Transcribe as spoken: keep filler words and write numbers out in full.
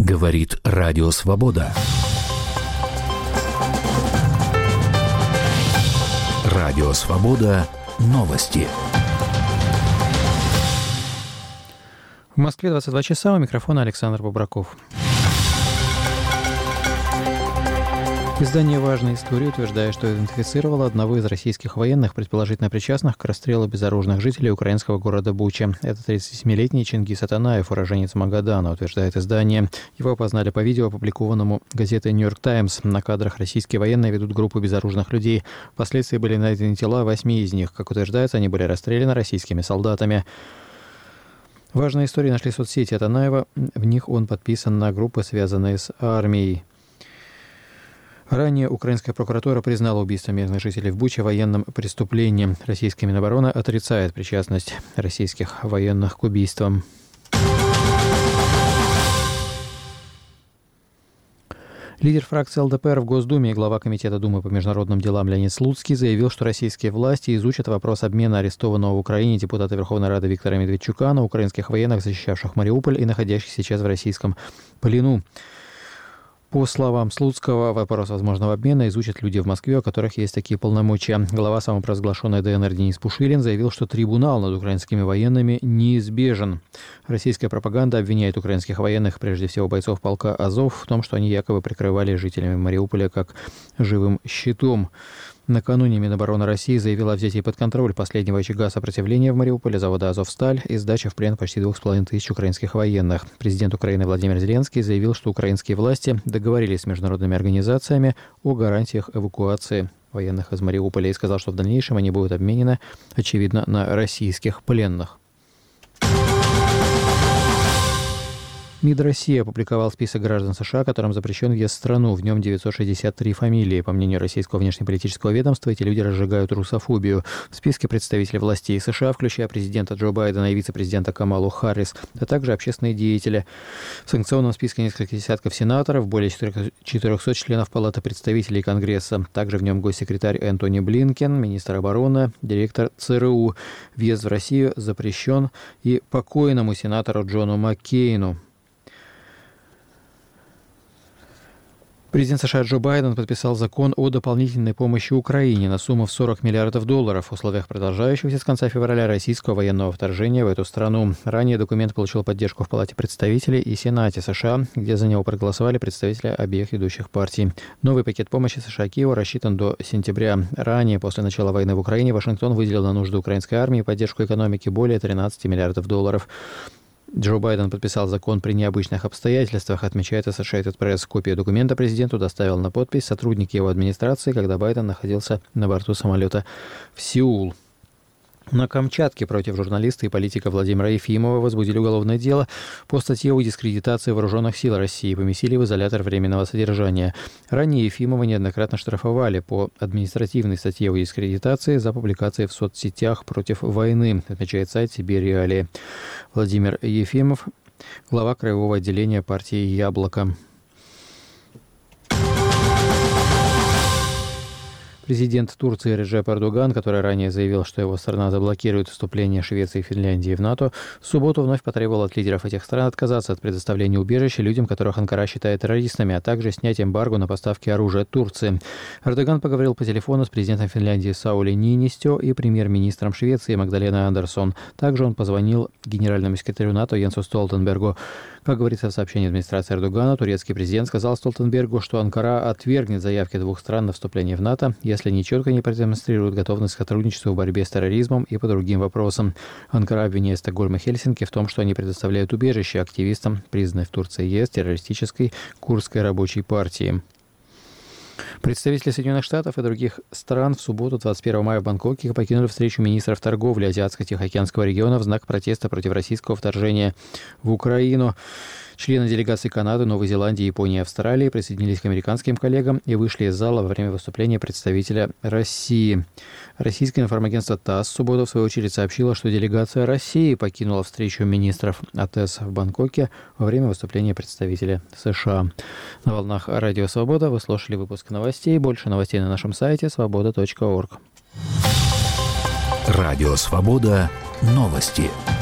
Говорит Радио Свобода. Радио Свобода. Новости. В Москве двадцать два часа, у микрофона Александр Бобраков. Издание «Важная история» утверждает, что идентифицировало одного из российских военных, предположительно причастных к расстрелу безоружных жителей украинского города Буча. Это тридцатисемилетний Чингис Атанаев, уроженец Магадана, утверждает издание. Его опознали по видео, опубликованному газетой «Нью-Йорк Таймс». На кадрах российские военные ведут группу безоружных людей. Впоследствии были найдены тела восьми из них. Как утверждается, они были расстреляны российскими солдатами. Важные истории нашли в соцсети Атанаева. В них он подписан на группы, связанные с армией. Ранее украинская прокуратура признала убийство мирных жителей в Буче военным преступлением. Российская Минобороны отрицает причастность российских военных к убийствам. Лидер фракции эл дэ пэ эр в Госдуме и глава Комитета Думы по международным делам Леонид Слуцкий заявил, что российские власти изучат вопрос обмена арестованного в Украине депутата Верховной Рады Виктора Медведчука на украинских военных, защищавших Мариуполь и находящихся сейчас в российском плену. По словам Слуцкого, вопрос возможного обмена изучат люди в Москве, у которых есть такие полномочия. Глава самопровозглашенной дэ эн эр Денис Пушилин заявил, что трибунал над украинскими военными неизбежен. Российская пропаганда обвиняет украинских военных, прежде всего бойцов полка «Азов», в том, что они якобы прикрывали жителями Мариуполя как живым щитом. Накануне Минобороны России заявила о взятии под контроль последнего очага сопротивления в Мариуполе завода «Азовсталь» и сдаче в плен почти двух с половиной тысяч украинских военных. Президент Украины Владимир Зеленский заявил, что украинские власти договорились с международными организациями о гарантиях эвакуации военных из Мариуполя и сказал, что в дальнейшем они будут обменены, очевидно, на российских пленных. МИД России опубликовал список граждан США, которым запрещен въезд в страну. В нем девятьсот шестьдесят три фамилии. По мнению российского внешнеполитического ведомства, эти люди разжигают русофобию. В списке представители властей США, включая президента Джо Байдена и вице-президента Камалу Харрис, а также общественные деятели. В санкционном списке несколько десятков сенаторов, более четырехсот членов Палаты представителей Конгресса. Также в нем госсекретарь Энтони Блинкен, министр обороны, директор цэ эр у. Въезд в Россию запрещен и покойному сенатору Джону Маккейну. Президент США Джо Байден подписал закон о дополнительной помощи Украине на сумму в сорок миллиардов долларов в условиях продолжающегося с конца февраля российского военного вторжения в эту страну. Ранее документ получил поддержку в Палате представителей и Сенате США, где за него проголосовали представители обеих ведущих партий. Новый пакет помощи США Киеву рассчитан до сентября. Ранее, после начала войны в Украине, Вашингтон выделил на нужды украинской армии и поддержку экономики более тринадцати миллиардов долларов. Джо Байден подписал закон при необычных обстоятельствах, отмечает Associated Press. Копию документа президенту доставил на подпись сотрудник его администрации, когда Байден находился на борту самолета в Сеул. На Камчатке против журналиста и политика Владимира Ефимова возбудили уголовное дело по статье о дискредитации вооруженных сил России и поместили в изолятор временного содержания. Ранее Ефимова неоднократно штрафовали по административной статье о дискредитации за публикации в соцсетях против войны, отмечает сайт «Сибирь-Реалии». Владимир Ефимов, глава краевого отделения партии «Яблоко». Президент Турции Реджеп Эрдоган, который ранее заявил, что его страна заблокирует вступление Швеции и Финляндии в НАТО, в субботу вновь потребовал от лидеров этих стран отказаться от предоставления убежища людям, которых Анкара считает террористами, а также снять эмбарго на поставки оружия Турции. Эрдоган поговорил по телефону с президентом Финляндии Саули Ниинистё и премьер-министром Швеции Магдаленой Андерсон. Также он позвонил генеральному секретарю НАТО Йенсу Столтенбергу. Как говорится в сообщении администрации Эрдогана, турецкий президент сказал Столтенбергу, что Анкара отвергнет заявки двух стран на вступление в НАТО, если они четко не продемонстрируют готовность к сотрудничеству в борьбе с терроризмом и по другим вопросам. Анкара обвиняет Стокгольм и Хельсинки в том, что они предоставляют убежище активистам, признанной в Турции ЕС террористической Курдской рабочей партии. Представители Соединенных Штатов и других стран в субботу, двадцать первого мая, в Бангкоке покинули встречу министров торговли Азиатско-Тихоокеанского региона в знак протеста против российского вторжения в Украину. Члены делегаций Канады, Новой Зеландии, Японии и Австралии присоединились к американским коллегам и вышли из зала во время выступления представителя России. Российское информагентство ТАСС в субботу, в свою очередь, сообщило, что делегация России покинула встречу министров АТЭС в Бангкоке во время выступления представителя США. На волнах Радио Свобода вы слушали выпуск новостей. Больше новостей на нашем сайте свобода точка орг. Радио Свобода. Новости.